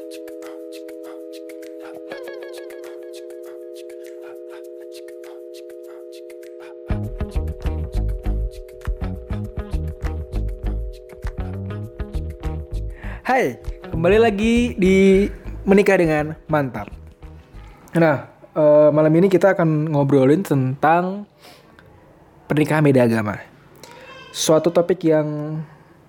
Hai, kembali lagi di Menikah dengan Mantap. Nah, malam ini kita akan ngobrolin tentang pernikahan beda agama. Suatu topik yang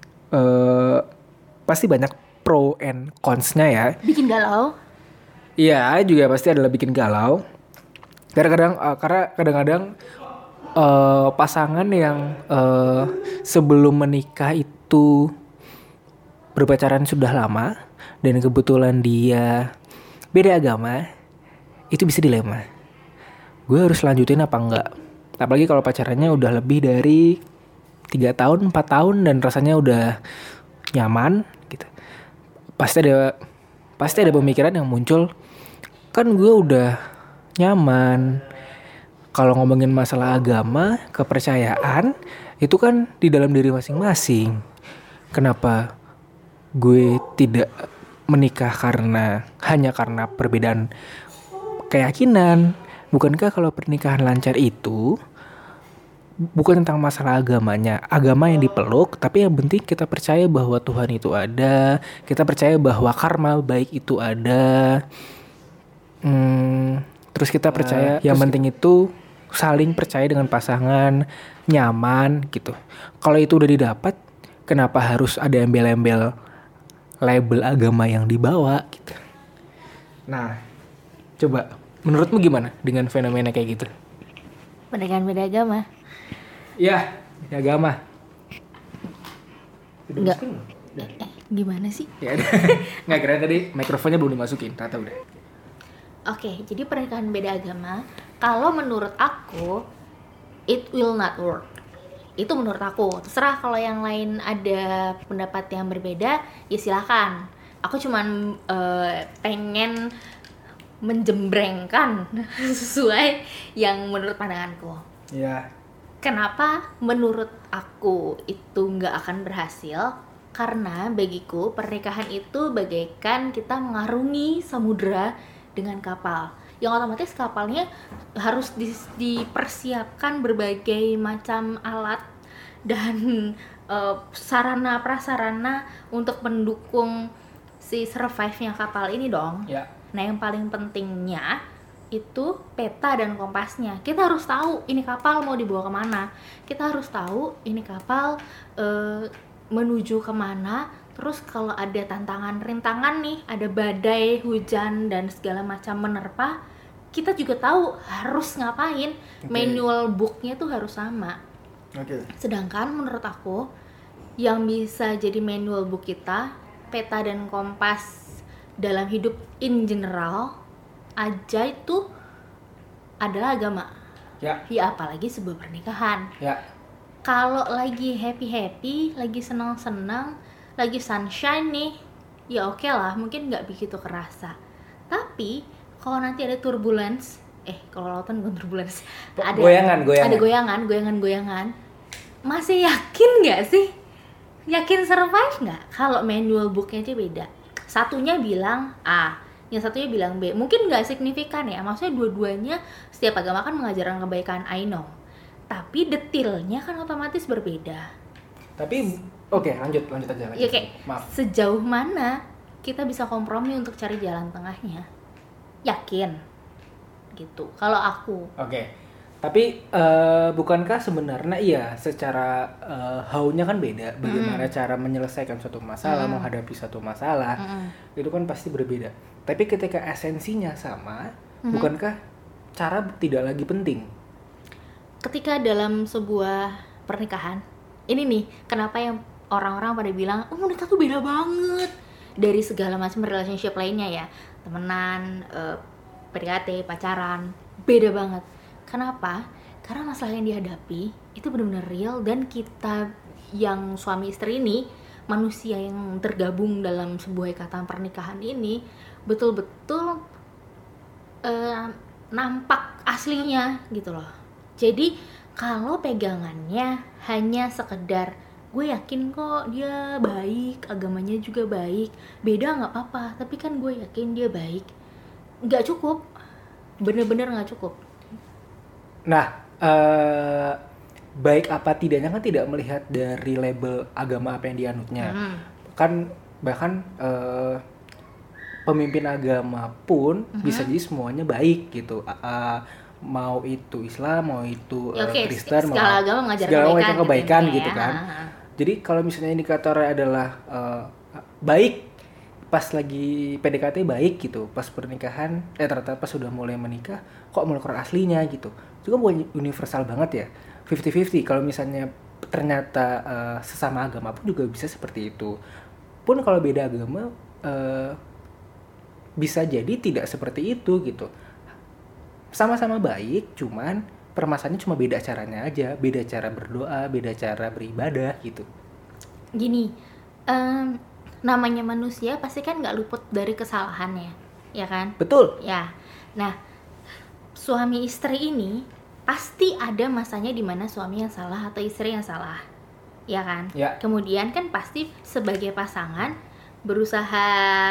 pasti banyak pro and cons-nya ya. Bikin galau. Iya, juga pasti adalah bikin galau. Karena kadang-kadang pasangan yang sebelum menikah itu berpacaran sudah lama dan kebetulan dia beda agama, itu bisa dilema. Gue harus lanjutin apa enggak? Apalagi kalau pacarannya udah lebih dari 3 tahun, 4 tahun dan rasanya udah nyaman gitu. Pasti ada pemikiran yang muncul, kan gue udah nyaman. Kalau ngomongin masalah agama, kepercayaan, itu kan di dalam diri masing-masing. Kenapa gue tidak menikah hanya karena perbedaan keyakinan? Bukankah kalau pernikahan lancar itu bukan tentang masalah agamanya, agama yang dipeluk, tapi yang penting kita percaya bahwa Tuhan itu ada, kita percaya bahwa karma baik itu ada. Terus kita percaya yang penting itu saling percaya dengan pasangan, nyaman gitu. Kalau itu udah didapat, kenapa harus ada embel-embel label agama yang dibawa gitu? Nah, coba menurutmu gimana dengan fenomena kayak gitu? Pernikahan beda agama. Ya, beda agama. Enggak. Gimana sih? Ya, nggak kira tadi mikrofonnya belum dimasukin, tata udah. Oke, jadi pernikahan beda agama, kalau menurut aku, it will not work. Itu menurut aku. Terserah kalau yang lain ada pendapat yang berbeda, ya silakan. Aku cuman pengen menjembrengkan sesuai yang menurut pandanganku. Ya. Kenapa menurut aku itu nggak akan berhasil? Karena bagiku pernikahan itu bagaikan kita mengarungi samudera dengan kapal. Yang otomatis kapalnya harus dipersiapkan berbagai macam alat dan sarana prasarana untuk mendukung si survive-nya kapal ini dong. Ya. Nah, yang paling pentingnya itu peta dan kompasnya. Kita harus tahu ini kapal mau dibawa kemana. Kita harus tahu ini kapal menuju kemana. Terus kalau ada tantangan, rintangan nih, ada badai, hujan dan segala macam menerpa, kita juga tahu harus ngapain. Okay. Manual booknya tuh harus sama. Okay. Sedangkan menurut aku yang bisa jadi manual book kita, peta dan kompas dalam hidup in general aja itu adalah agama. Ya. Ya apalagi sebuah pernikahan. Ya. Kalau lagi happy-happy, lagi senang-senang, lagi sunshine nih, ya oke lah, mungkin nggak begitu kerasa. Tapi kalau nanti ada turbulence, kalau lautan bukan turbulence, ada goyangan, masih yakin nggak sih? Yakin survive nggak? Kalau manual booknya aja beda. Satunya bilang A, yang satunya bilang B. Mungkin nggak signifikan ya, maksudnya dua-duanya setiap agama kan mengajarkan kebaikan, I know. Tapi detailnya kan otomatis berbeda. Tapi oke, lanjut aja. Ya kayak maaf. Sejauh mana kita bisa kompromi untuk cari jalan tengahnya? Yakin gitu. Kalau aku. Oke. Tapi bukankah sebenarnya secara how-nya kan beda. Bagaimana cara menyelesaikan suatu masalah, menghadapi suatu masalah, itu kan pasti berbeda. Tapi ketika esensinya sama, bukankah cara tidak lagi penting? Ketika dalam sebuah pernikahan, ini nih kenapa yang orang-orang pada bilang, mereka tuh beda banget dari segala macam relationship lainnya ya, temenan, PDKT, pacaran, beda banget. Kenapa? Karena masalah yang dihadapi itu benar-benar real, dan kita yang suami istri ini, manusia yang tergabung dalam sebuah ikatan pernikahan ini, betul-betul nampak aslinya gitu loh. Jadi kalau pegangannya hanya sekedar gue yakin kok dia baik, agamanya juga baik, beda nggak apa-apa, tapi kan gue yakin dia baik. Nggak cukup, bener-bener nggak cukup. Nah, baik apa tidaknya kan tidak melihat dari label agama apa yang dianutnya. Bahkan pemimpin agama pun bisa jadi semuanya baik gitu. Mau itu Islam, mau itu Ya, oke, Kristen, segala agama mengajarkan segala kebaikan, macam kebaikan gitu gitu ya. kan. Jadi kalau misalnya indikatornya adalah baik pas lagi PDKT baik gitu, pas pernikahan ternyata pas sudah mulai menikah kok molecular aslinya gitu. Juga bukan universal banget ya. 50-50 kalau misalnya ternyata sesama agama pun juga bisa seperti itu. Pun kalau beda agama bisa jadi tidak seperti itu gitu. Sama-sama baik, cuman permasalahannya cuma beda caranya aja, beda cara berdoa, beda cara beribadah gitu. Gini, namanya manusia pasti kan nggak luput dari kesalahannya, ya kan? Betul. Ya, nah suami istri ini pasti ada masanya di mana suami yang salah atau istri yang salah, ya kan? Ya. Kemudian kan pasti sebagai pasangan berusaha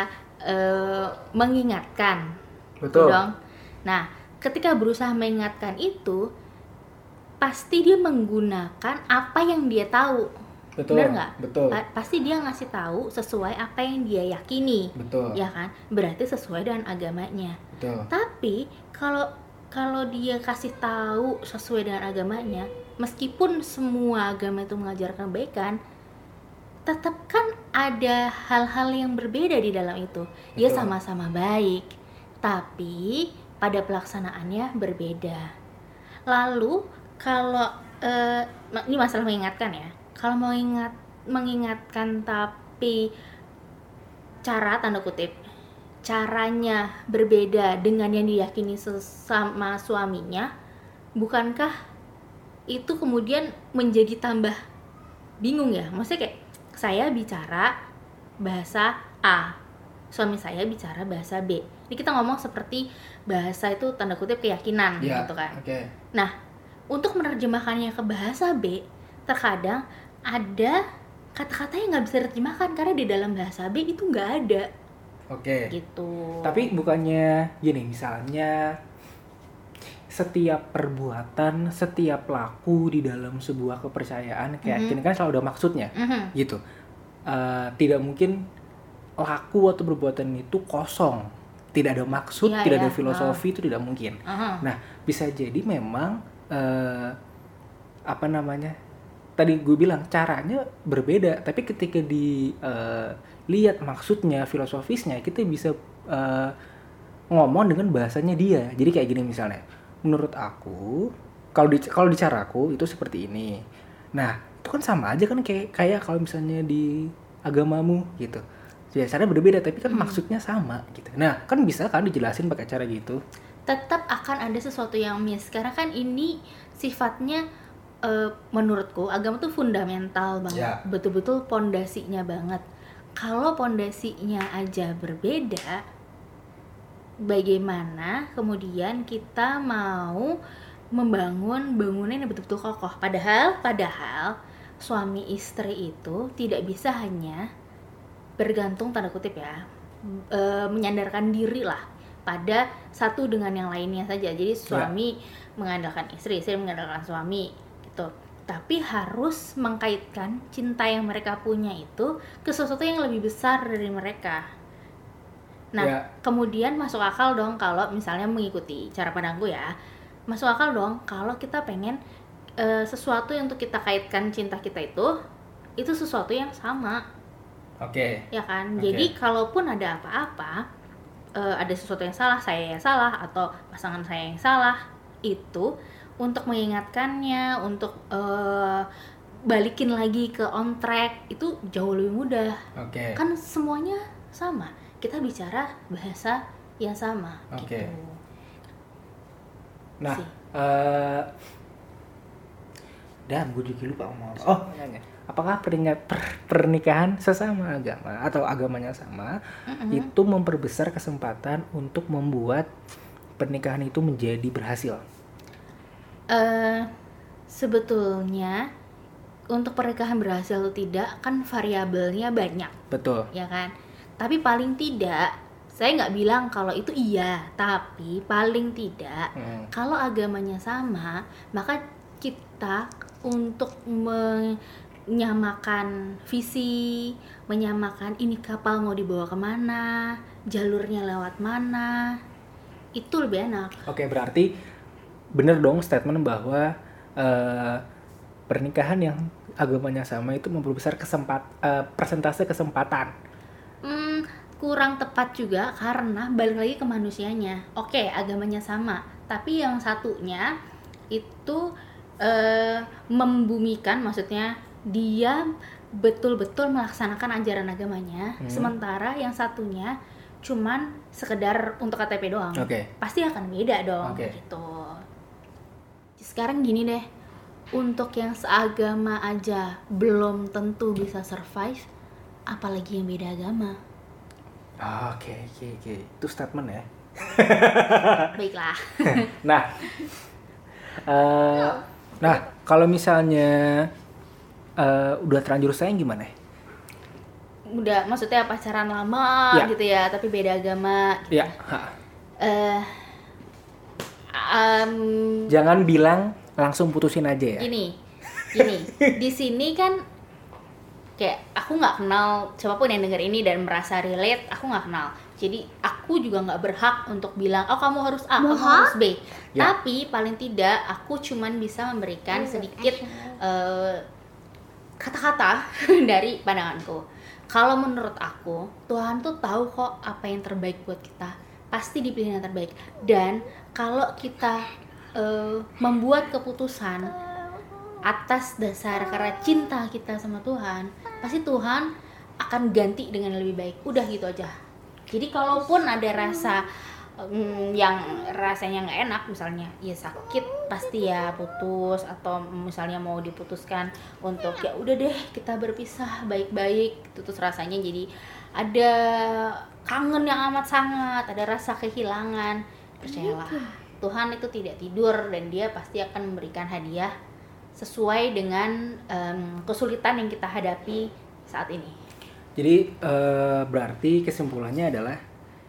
mengingatkan, Betul. dong. Nah, ketika berusaha mengingatkan itu, pasti dia menggunakan apa yang dia tahu. Betul. Benar nggak? Betul. Pasti dia ngasih tahu sesuai apa yang dia yakini. Betul. Ya kan? Berarti sesuai dengan agamanya. Betul. Tapi kalau dia kasih tahu sesuai dengan agamanya, meskipun semua agama itu mengajarkan kebaikan, tetap kan ada hal-hal yang berbeda di dalam itu. Ya Betul. sama-sama baik, tapi pada pelaksanaannya berbeda. Lalu kalau ini masalah mengingatkan ya. Kalau mau mengingatkan tapi cara tanda kutip caranya berbeda dengan yang diyakini sesama suaminya, bukankah itu kemudian menjadi tambah bingung ya? Maksudnya kayak saya bicara bahasa A, suami saya bicara bahasa B. Ini kita ngomong seperti bahasa itu tanda kutip keyakinan gitu kan. Okay. Nah, untuk menerjemahkannya ke bahasa B, terkadang ada kata-kata yang nggak bisa diterjemahkan karena di dalam bahasa B itu nggak ada. Oke. Gitu. Tapi bukannya gini, misalnya setiap perbuatan, setiap laku di dalam sebuah kepercayaan keyakinan kan selalu ada maksudnya, gitu. Tidak mungkin laku atau perbuatan itu kosong, tidak ada maksud, tidak ada filosofi, itu tidak mungkin. Nah, bisa jadi memang tadi gue bilang caranya berbeda, tapi ketika dilihat maksudnya, filosofisnya, kita bisa ngomong dengan bahasanya dia. Jadi kayak gini misalnya, menurut aku kalau di caraku itu seperti ini. Nah, itu kan sama aja kan kayak kalau misalnya di agamamu gitu. Ya, caranya berbeda tapi kan maksudnya sama gitu. Nah, kan bisa kan dijelasin pakai cara gitu. Tetap akan ada sesuatu yang miss karena kan ini sifatnya menurutku agama tuh fundamental banget, betul-betul pondasinya banget. Kalau pondasinya aja berbeda, bagaimana kemudian kita mau membangun bangunan yang betul-betul kokoh? Padahal suami istri itu tidak bisa hanya bergantung tanda kutip ya, menyandarkan diri lah pada satu dengan yang lainnya saja. Jadi suami mengandalkan istri mengandalkan suami gitu. Tapi harus mengkaitkan cinta yang mereka punya itu ke sesuatu yang lebih besar dari mereka. Nah, kemudian masuk akal dong kalau misalnya mengikuti cara pandangku ya. Masuk akal dong kalau kita pengen sesuatu yang untuk kita kaitkan cinta kita itu sesuatu yang sama. Oke. Ya kan? Jadi kalaupun ada apa-apa, ada sesuatu yang salah, saya yang salah atau pasangan saya yang salah, itu untuk mengingatkannya, untuk balikin lagi ke on track itu jauh lebih mudah. Kan semuanya sama. Kita bicara bahasa yang sama gitu. Nah, dan gue juga lupa ngomong apa. Oh, nanya. Apakah pernikahan sesama agama atau agamanya sama itu memperbesar kesempatan untuk membuat pernikahan itu menjadi berhasil? Sebetulnya untuk pernikahan berhasil atau tidak kan variabelnya banyak, Betul. ya kan? Tapi paling tidak, saya nggak bilang kalau itu iya, tapi paling tidak kalau agamanya sama, maka kita untuk menyamakan visi, menyamakan ini kapal mau dibawa kemana, jalurnya lewat mana, itu lebih enak. Oke, berarti bener dong statement bahwa pernikahan yang agamanya sama itu memperbesar persentase kesempatan. Kurang tepat juga karena balik lagi ke manusianya. Oke, agamanya sama, tapi yang satunya itu membumikan, maksudnya dia betul-betul melaksanakan ajaran agamanya, sementara yang satunya cuman sekedar untuk KTP doang. Pasti akan beda dong, gitu. Sekarang gini deh, untuk yang seagama aja belum tentu bisa survive, apalagi yang beda agama. Oke. Itu statement ya. Baiklah. Nah, kalau misalnya udah terlanjur sayang gimana? Udah, maksudnya pacaran lama gitu ya, tapi beda agama. Gitu. Ya. Jangan bilang langsung putusin aja ya. Gini, di sini kan kayak aku nggak kenal siapapun yang denger ini dan merasa relate, aku nggak kenal. Jadi aku juga nggak berhak untuk bilang, oh kamu harus A, kamu harus B. Tapi paling tidak aku cuman bisa memberikan sedikit kata-kata dari pandanganku. Kalau menurut aku, Tuhan tuh tahu kok apa yang terbaik buat kita. Pasti dipilih yang terbaik. Dan kalau kita membuat keputusan atas dasar karena cinta kita sama Tuhan, pasti Tuhan akan ganti dengan lebih baik. Udah gitu aja. Jadi kalaupun ada rasa yang rasanya nggak enak, misalnya ya sakit pasti ya putus, atau misalnya mau diputuskan untuk ya udah deh kita berpisah baik-baik, terus rasanya jadi ada kangen yang amat sangat, ada rasa kehilangan. Percayalah, Tuhan itu tidak tidur dan Dia pasti akan memberikan hadiah sesuai dengan kesulitan yang kita hadapi saat ini. Jadi berarti kesimpulannya adalah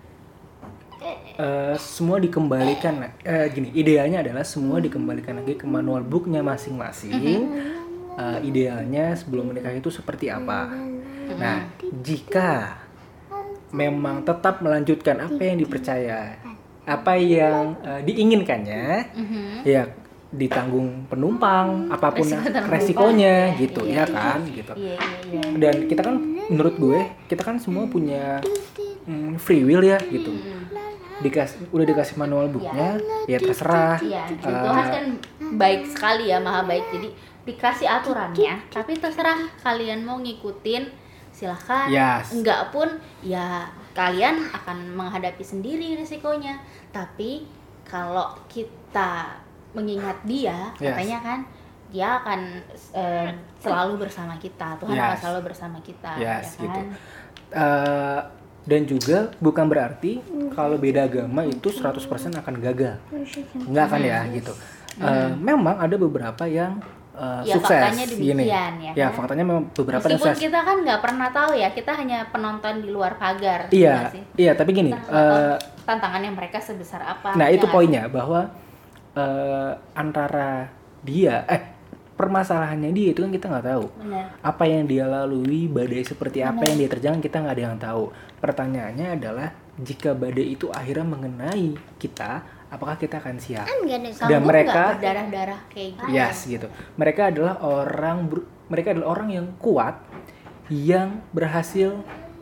semua dikembalikan idealnya adalah semua dikembalikan lagi ke manual booknya masing-masing. Idealnya sebelum menikah itu seperti apa. Nah, jika memang tetap melanjutkan apa yang dipercaya, apa yang diinginkannya, ya ditanggung penumpang apapun resikonya gitu ya kan gitu. Dan kita kan, menurut gue kita kan semua punya free will ya gitu. Udah dikasih manual booknya, ya terserah. Tuhan kan baik sekali ya, maha baik. Jadi dikasih aturannya, tapi terserah kalian mau ngikutin, silahkan. Enggak pun ya kalian akan menghadapi sendiri risikonya. Tapi kalau kita mengingat Dia, katanya kan Dia akan selalu bersama kita. Tuhan akan selalu bersama kita, ya kan? Gitu. Dan juga bukan berarti kalau beda agama itu 100% akan gagal. Enggak kan ya gitu. Memang ada beberapa yang sukses. Faktanya demikian gini. Ya, faktanya memang beberapa yang sukses. sukses. Kita kan nggak pernah tahu ya, kita hanya penonton di luar pagar. Iya, tapi gini. Tantangannya mereka sebesar apa? Nah, itu poinnya, bahwa antara dia permasalahannya dia itu kan kita nggak tahu. Benar. Apa yang dia lalui, badai seperti apa yang dia terjangan, kita nggak ada yang tahu. Pertanyaannya adalah, jika badai itu akhirnya mengenai kita, apakah kita akan siap? Dan mereka berdarah-darah kayak gitu. Gitu. Mereka adalah orang yang kuat, yang berhasil.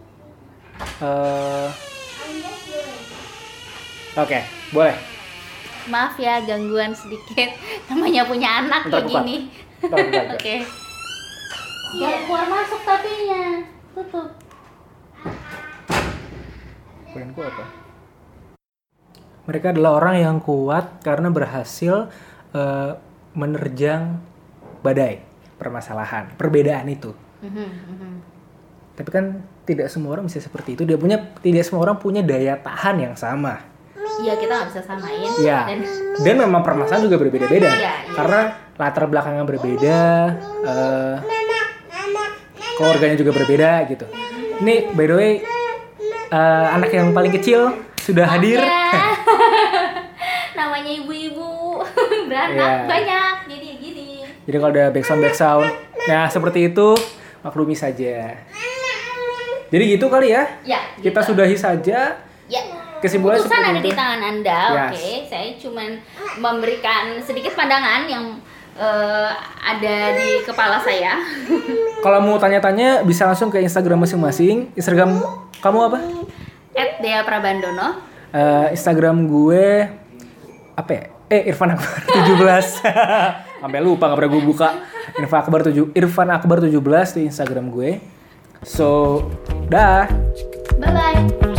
Oke, boleh. Maaf ya gangguan sedikit. Namanya punya anak kayak gini. Oke. Jangan keluar masuk tapinya. Tutup. Poinku apa? Mereka adalah orang yang kuat karena berhasil menerjang badai, permasalahan, perbedaan itu. Tapi kan tidak semua orang bisa seperti itu. Tidak semua orang punya daya tahan yang sama. ya kita nggak bisa samain. Iya. Dan memang permasalahan juga berbeda-beda. Iya. Karena latar belakangnya berbeda, keluarganya juga berbeda gitu. Nih by the way, anak yang paling kecil sudah hadir. Namanya ibu-ibu beranak banyak, jadi gini. Jadi kalau ada backsound, nah seperti itu maklumi saja. Jadi gitu kali ya. Ya. Kita gitu. sudahi saja. Ya. Kesimpulannya Keputusan seperti ada itu. di tangan Anda, Yes. oke. Saya cuman memberikan sedikit pandangan yang ada di kepala saya. Kalau mau tanya-tanya bisa langsung ke Instagram masing-masing. Instagram kamu apa? @deaprabandono. Instagram gue apa ya? Irfan Akbar 17. Sampai lupa nggak pernah gue buka. Irfan Akbar 17 di Instagram gue. So, dah. Bye bye.